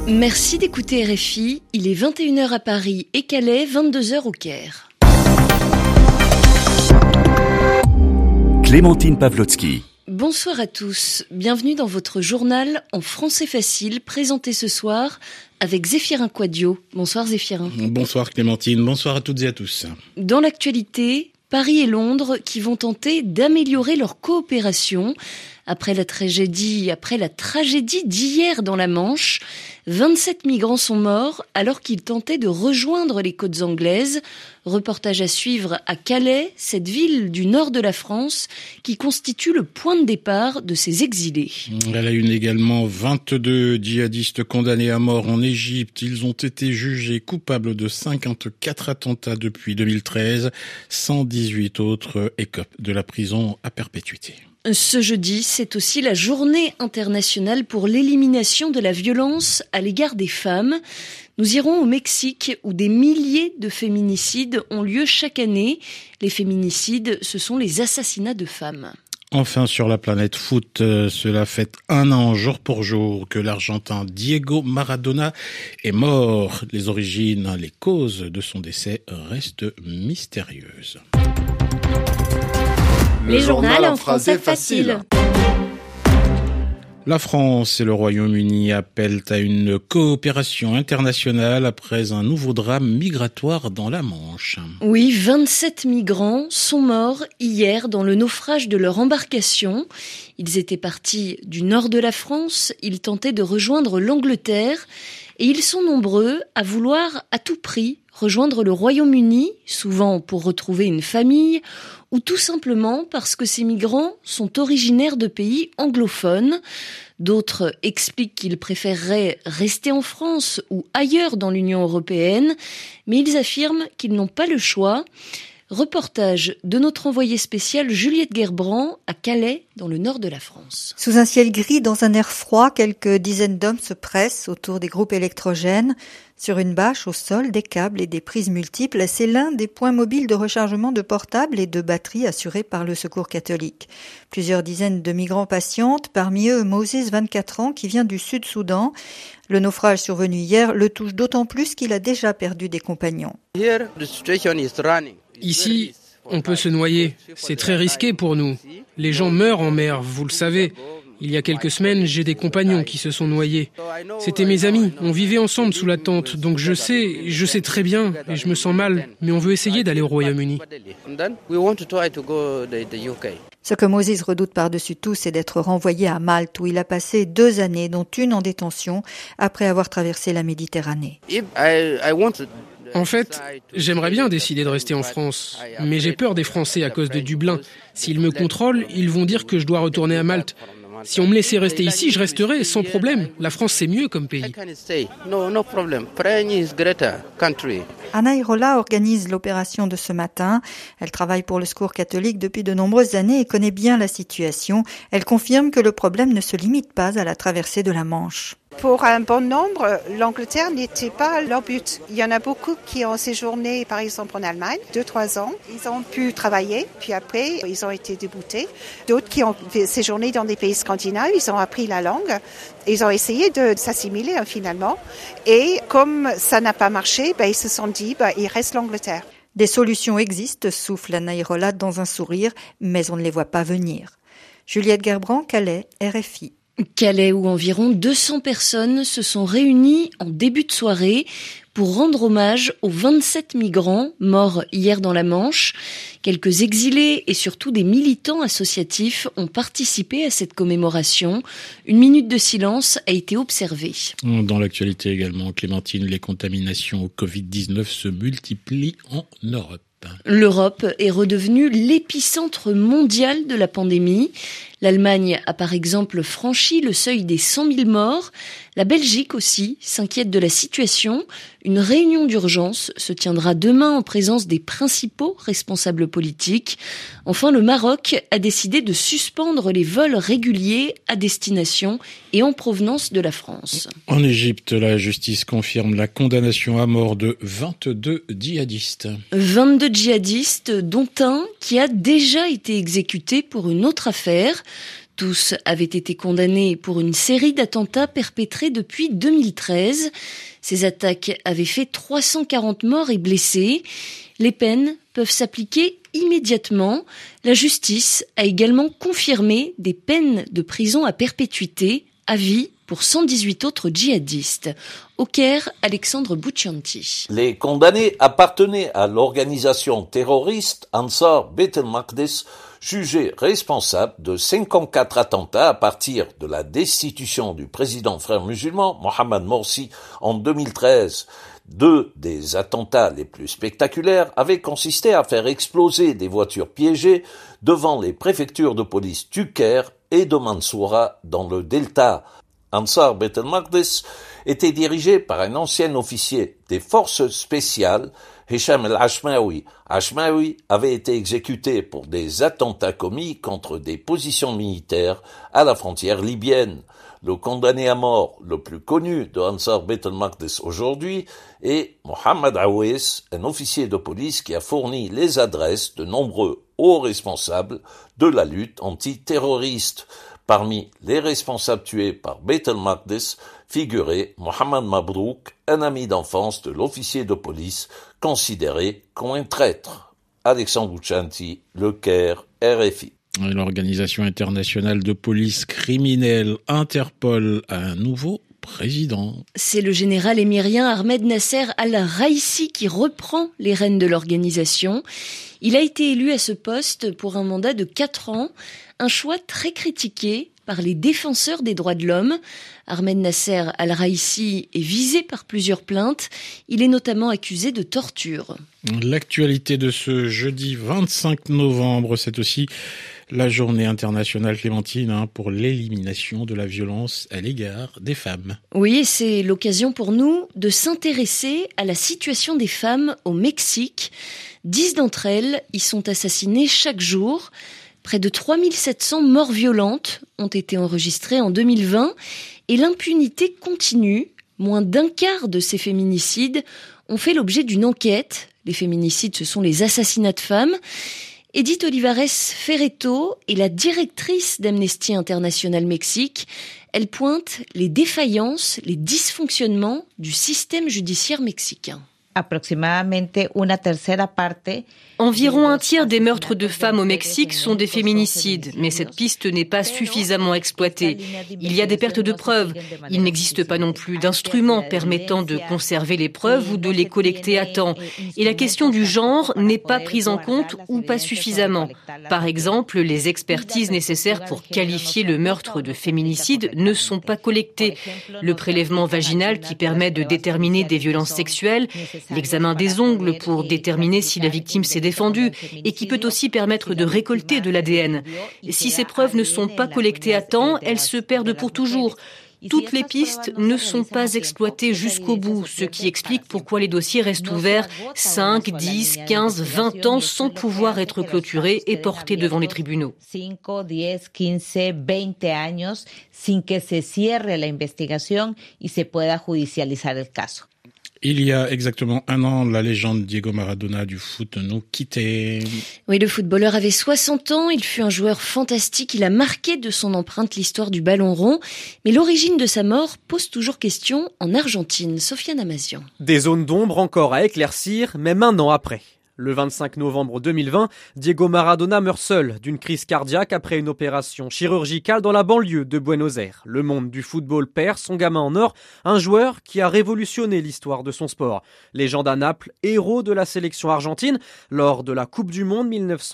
Merci d'écouter RFI, il est 21h à Paris et Calais, 22h au Caire. Clémentine Pavlotsky. Bonsoir à tous, bienvenue dans votre journal en français facile, présenté ce soir avec Zéphirin Quadio. Bonsoir Zéphirin. Bonsoir Clémentine, bonsoir à toutes et à tous. Dans l'actualité, Paris et Londres qui vont tenter d'améliorer leur coopération. Après la tragédie d'hier dans la Manche, 27 migrants sont morts alors qu'ils tentaient de rejoindre les côtes anglaises. Reportage à suivre à Calais, cette ville du nord de la France qui constitue le point de départ de ces exilés. Elle a eu également 22 djihadistes condamnés à mort en Égypte. Ils ont été jugés coupables de 54 attentats depuis 2013. 118 autres écopent de la prison à perpétuité. Ce jeudi, c'est aussi la journée internationale pour l'élimination de la violence à l'égard des femmes. Nous irons au Mexique où des milliers de féminicides ont lieu chaque année. Les féminicides, ce sont les assassinats de femmes. Enfin, sur la planète foot, cela fait 1 an jour pour jour que l'Argentin Diego Maradona est mort. Les origines, les causes de son décès restent mystérieuses. Les journaux en français facile. La France et le Royaume-Uni appellent à une coopération internationale après un nouveau drame migratoire dans la Manche. Oui, 27 migrants sont morts hier dans le naufrage de leur embarcation. Ils étaient partis du nord de la France, ils tentaient de rejoindre l'Angleterre et ils sont nombreux à vouloir à tout prix rejoindre le Royaume-Uni, souvent pour retrouver une famille, ou tout simplement parce que ces migrants sont originaires de pays anglophones. D'autres expliquent qu'ils préféreraient rester en France ou ailleurs dans l'Union européenne, mais ils affirment qu'ils n'ont pas le choix. Reportage de notre envoyée spéciale Juliette Gerbrand à Calais, dans le nord de la France. Sous un ciel gris, dans un air froid, quelques dizaines d'hommes se pressent autour des groupes électrogènes. Sur une bâche au sol, des câbles et des prises multiples, c'est l'un des points mobiles de rechargement de portables et de batteries assurés par le Secours catholique. Plusieurs dizaines de migrants patientent, parmi eux Moses, 24 ans, qui vient du Sud-Soudan. Le naufrage survenu hier le touche d'autant plus qu'il a déjà perdu des compagnons. Ici, on peut se noyer. C'est très risqué pour nous. Les gens meurent en mer, vous le savez. Il y a quelques semaines, j'ai des compagnons qui se sont noyés. C'était mes amis, on vivait ensemble sous la tente, donc je sais très bien, et je me sens mal, mais on veut essayer d'aller au Royaume-Uni. Ce que Moses redoute par-dessus tout, c'est d'être renvoyé à Malte, où il a passé 2 années, dont une en détention, après avoir traversé la Méditerranée. En fait, j'aimerais bien décider de rester en France, mais j'ai peur des Français à cause de Dublin. S'ils me contrôlent, ils vont dire que je dois retourner à Malte. Si on me laissait rester ici, je resterais sans problème. La France, c'est mieux comme pays. Anna Irola organise l'opération de ce matin. Elle travaille pour le Secours catholique depuis de nombreuses années et connaît bien la situation. Elle confirme que le problème ne se limite pas à la traversée de la Manche. Pour un bon nombre, l'Angleterre n'était pas leur but. Il y en a beaucoup qui ont séjourné, par exemple, en Allemagne, 2-3 ans. Ils ont pu travailler, puis après, ils ont été déboutés. D'autres qui ont séjourné dans des pays scandinaves, ils ont appris la langue. Ils ont essayé de s'assimiler finalement. Et comme ça n'a pas marché, ils se sont dit, il reste l'Angleterre. Des solutions existent, souffle Anna Irola dans un sourire, mais on ne les voit pas venir. Juliette Gerbrand, Calais, RFI. Calais où environ 200 personnes se sont réunies en début de soirée pour rendre hommage aux 27 migrants morts hier dans la Manche. Quelques exilés et surtout des militants associatifs ont participé à cette commémoration. Une minute de silence a été observée. Dans l'actualité également, Clémentine, les contaminations au Covid-19 se multiplient en Europe. L'Europe est redevenue l'épicentre mondial de la pandémie. L'Allemagne a par exemple franchi le seuil des 100 000 morts. La Belgique aussi s'inquiète de la situation. Une réunion d'urgence se tiendra demain en présence des principaux responsables politiques. Enfin, le Maroc a décidé de suspendre les vols réguliers à destination et en provenance de la France. En Égypte, la justice confirme la condamnation à mort de 22 djihadistes. 22 djihadistes, dont un qui a déjà été exécuté pour une autre affaire. Tous avaient été condamnés pour une série d'attentats perpétrés depuis 2013. Ces attaques avaient fait 340 morts et blessés. Les peines peuvent s'appliquer immédiatement. La justice a également confirmé des peines de prison à perpétuité, à vie, pour 118 autres djihadistes. Au Caire, Alexandre Bouchanti. Les condamnés appartenaient à l'organisation terroriste Ansar Beit el-Maqdis, jugés responsables de 54 attentats à partir de la destitution du président frère musulman Mohamed Morsi en 2013. 2 des attentats les plus spectaculaires avaient consisté à faire exploser des voitures piégées devant les préfectures de police du Caire et de Mansoura dans le Delta. Ansar Beit el-Maqdis était dirigé par un ancien officier des forces spéciales, Hicham el-Ashmawi. Ashmawi avait été exécuté pour des attentats commis contre des positions militaires à la frontière libyenne. Le condamné à mort le plus connu de Ansar Beit el-Maqdis aujourd'hui est Mohamed Awais, un officier de police qui a fourni les adresses de nombreux hauts responsables de la lutte antiterroriste. Parmi les responsables tués par Beit el-Maqdis figurait Mohamed Mabrouk, un ami d'enfance de l'officier de police considéré comme un traître. Alexandre Bouchanti, Le Caire, RFI. L'Organisation internationale de police criminelle Interpol a un nouveau président. C'est le général émirien Ahmed Nasser al-Raïsi qui reprend les rênes de l'organisation. Il a été élu à ce poste pour un mandat de 4 ans, un choix très critiqué par les défenseurs des droits de l'homme. Ahmed Nasser al-Raïsi est visé par plusieurs plaintes. Il est notamment accusé de torture. L'actualité de ce jeudi 25 novembre, c'est aussi la journée internationale clémentine pour l'élimination de la violence à l'égard des femmes. Oui, c'est l'occasion pour nous de s'intéresser à la situation des femmes au Mexique. 10 d'entre elles y sont assassinées chaque jour. Près de 3700 morts violentes ont été enregistrées en 2020 et l'impunité continue. Moins d'un quart de ces féminicides ont fait l'objet d'une enquête. Les féminicides, ce sont les assassinats de femmes. Edith Olivares Ferreto est la directrice d'Amnesty International Mexique. Elle pointe les défaillances, les dysfonctionnements du système judiciaire mexicain. Environ un tiers des meurtres de femmes au Mexique sont des féminicides, mais cette piste n'est pas suffisamment exploitée. Il y a des pertes de preuves. Il n'existe pas non plus d'instruments permettant de conserver les preuves ou de les collecter à temps. Et la question du genre n'est pas prise en compte ou pas suffisamment. Par exemple, les expertises nécessaires pour qualifier le meurtre de féminicide ne sont pas collectées. Le prélèvement vaginal qui permet de déterminer des violences sexuelles, l'examen des ongles pour déterminer si la victime s'est défendue et qui peut aussi permettre de récolter de l'ADN. Si ces preuves ne sont pas collectées à temps, elles se perdent pour toujours. Toutes les pistes ne sont pas exploitées jusqu'au bout, ce qui explique pourquoi les dossiers restent ouverts 5, 10, 15, 20 ans sans pouvoir être clôturés et portés devant les tribunaux. 5, 10, 15, 20 años sin que se cierre la investigación y se pueda judicializar el caso. Il y a exactement 1 an, la légende Diego Maradona du foot nous quittait. Oui, le footballeur avait 60 ans, il fut un joueur fantastique, il a marqué de son empreinte l'histoire du ballon rond. Mais l'origine de sa mort pose toujours question en Argentine. Sofiane Amazian. Des zones d'ombre encore à éclaircir, même 1 an après. Le 25 novembre 2020, Diego Maradona meurt seul d'une crise cardiaque après une opération chirurgicale dans la banlieue de Buenos Aires. Le monde du football perd son gamin en or, un joueur qui a révolutionné l'histoire de son sport. Légende à Naples, héros de la sélection argentine, lors de la Coupe du Monde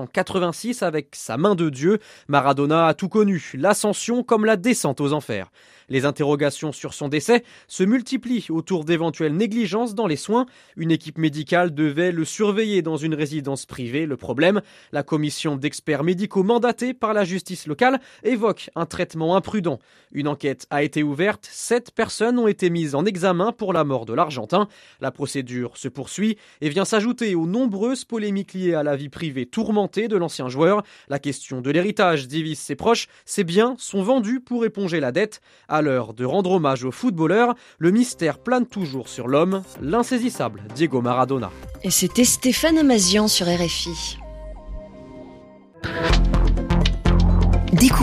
1986 avec sa main de Dieu, Maradona a tout connu, l'ascension comme la descente aux enfers. Les interrogations sur son décès se multiplient autour d'éventuelles négligences dans les soins. Une équipe médicale devait le surveiller dans une résidence privée. Le problème, la commission d'experts médicaux mandatée par la justice locale évoque un traitement imprudent. Une enquête a été ouverte. 7 personnes ont été mises en examen pour la mort de l'Argentin. La procédure se poursuit et vient s'ajouter aux nombreuses polémiques liées à la vie privée tourmentée de l'ancien joueur. La question de l'héritage divise ses proches. Ses biens sont vendus pour éponger la dette. À l'heure de rendre hommage au footballeur, le mystère plane toujours sur l'homme, l'insaisissable Diego Maradona. Et c'était Stéphane Amazian sur RFI.